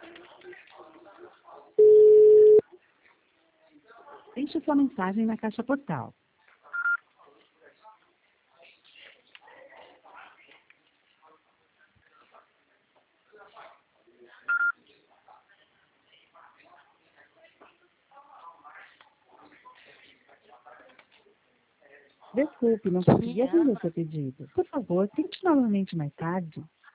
Deixe sua mensagem na caixa postal. Desculpe, não consegui atender seu pedido. Por favor, tente novamente mais tarde.